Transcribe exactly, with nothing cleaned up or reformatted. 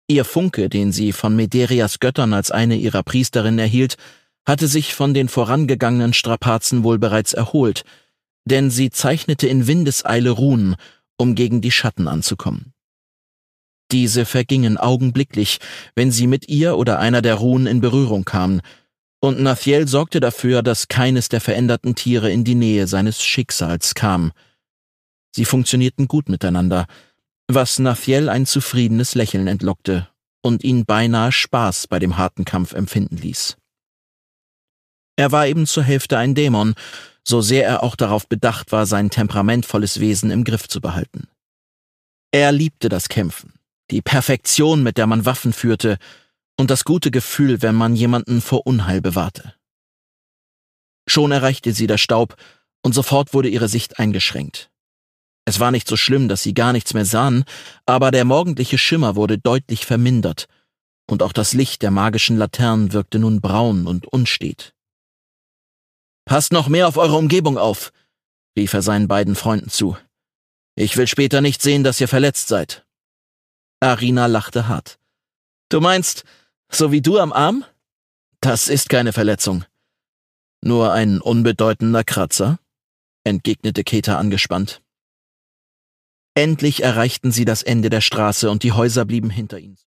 Ihr Funke, den sie von Mederias Göttern als eine ihrer Priesterinnen erhielt, hatte sich von den vorangegangenen Strapazen wohl bereits erholt, denn sie zeichnete in Windeseile Runen, um gegen die Schatten anzukommen. Diese vergingen augenblicklich, wenn sie mit ihr oder einer der Runen in Berührung kamen, und Nathiel sorgte dafür, dass keines der veränderten Tiere in die Nähe seines Schicksals kam. Sie funktionierten gut miteinander, was Nathiel ein zufriedenes Lächeln entlockte und ihn beinahe Spaß bei dem harten Kampf empfinden ließ. Er war eben zur Hälfte ein Dämon, so sehr er auch darauf bedacht war, sein temperamentvolles Wesen im Griff zu behalten. Er liebte das Kämpfen, die Perfektion, mit der man Waffen führte, und das gute Gefühl, wenn man jemanden vor Unheil bewahrte. Schon erreichte sie der Staub, und sofort wurde ihre Sicht eingeschränkt. Es war nicht so schlimm, dass sie gar nichts mehr sahen, aber der morgendliche Schimmer wurde deutlich vermindert, und auch das Licht der magischen Laternen wirkte nun braun und unstet. »Passt noch mehr auf eure Umgebung auf«, rief er seinen beiden Freunden zu. »Ich will später nicht sehen, dass ihr verletzt seid.« Arina lachte hart. »Du meinst, so wie du am Arm? Das ist keine Verletzung. Nur ein unbedeutender Kratzer«, entgegnete Keta angespannt. Endlich erreichten sie das Ende der Straße und die Häuser blieben hinter ihnen.